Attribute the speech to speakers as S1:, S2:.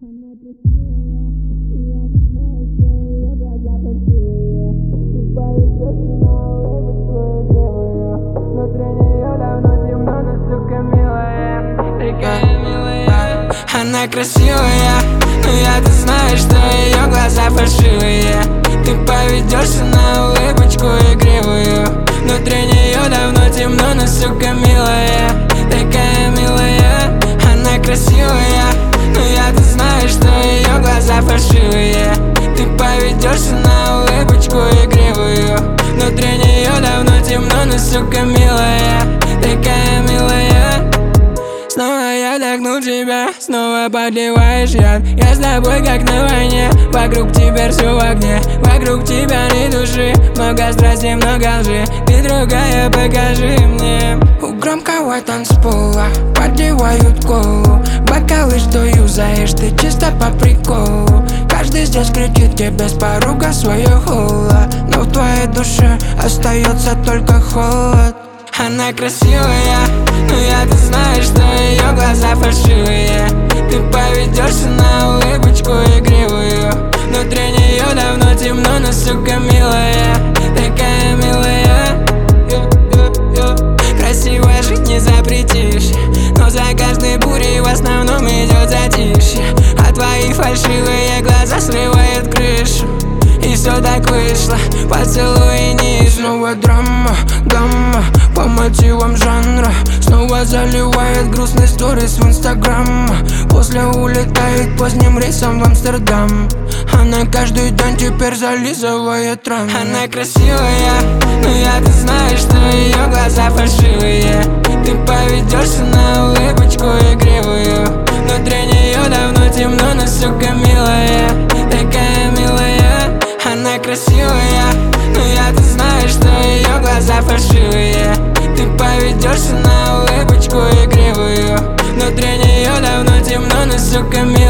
S1: Она красивая, я не знаю, что ее глаза фальшивые. Ты поведешься на улыбочку игривую. Внутри нее давно темно, но сука милая. Такая милая. Она красивая, но я-то знаю, что ее глаза фальшивые. Ты поведешься на улыбочку игривую. Внутри нее давно темно, но сука милая. Такая милая. Она красивая, но я-то знаю, что ее глаза фальшивые. Ты поведешься на улыбочку игривую. Внутри нее давно темно, но сука милая. Такая милая. Снова я вдохну тебя, снова подливаешь яд. Я с тобой как на войне, вокруг тебя все в огне. Вокруг тебя ни души, много страсти, много лжи. Ты другая, покажи мне. У громкого танцпола подливают колу. Бокалы, что юзаешь, ты чисто по приколу. Каждый здесь кричит тебе без поруга свое холо. Но в твоей душе остается только холод. Она красивая, но я-то знаю, что ее глаза фальшивые. Ты поведешься на улыбочку игривую. Внутри нее давно темно, но сука милая. Такая милая. Красиво жить не запретишь, но за каждой бурей в основном идет затишье. А твои фальшивые глаза срывают крышу. И все так вышло, поцелуй ниже. Снова драма, гамма, по мотивам жанра. Снова заливает грустный сторис в инстаграм. После улетает поздним рейсом в Амстердам. Она каждый день теперь зализывает раны. Она красивая, но я-то знаю, что ее глаза фальшивые. Ты поведешься на улыбочку игривую. Внутри нее давно темно, но сука милая. Такая милая. Она красивая, но я-то знаю, что ее глаза фальшивые. Ты поведешься на улыбочку игривую. Внутри нее давно темно, но сука милая.